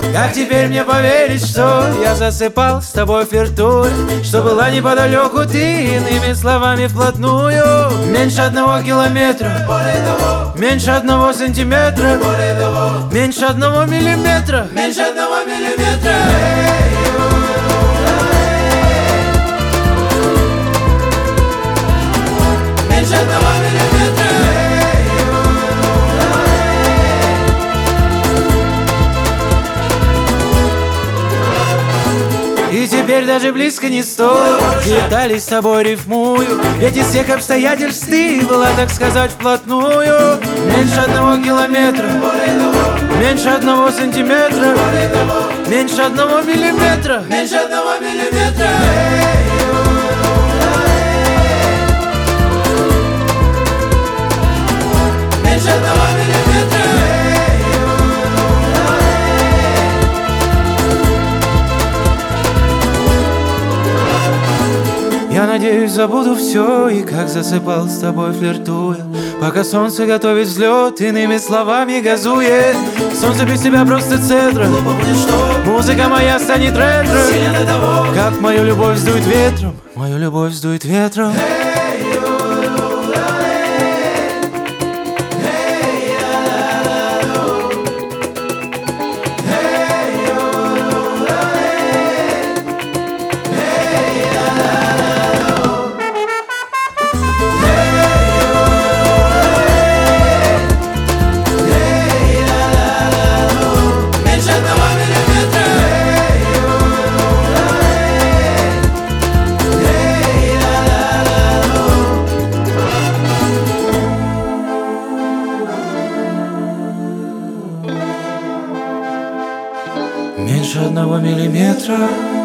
Как теперь мне поверить, что я засыпал с тобой флиртуя, что была неподалеку ты, иными словами вплотную. Меньше 1 километра, меньше 1 сантиметра, меньше 1 миллиметра, меньше 1 миллиметра. Меньше 1 миллиметра. И теперь даже близко не стоит деталей с тобой рифмую, ведь из всех обстоятельств ты была, так сказать, вплотную. Меньше 1 километра, меньше 1 сантиметра, меньше 1 миллиметра, меньше 1 миллиметра. Меньше 1 миллиметра. Я надеюсь, забуду все, и как засыпал с тобой флиртуя, пока солнце готовит взлет, иными словами газует. Солнце без тебя просто цедра, музыка моя станет ретро. Как мою любовь сдует ветром, мою любовь сдует ветром. Меньше 1 миллиметра.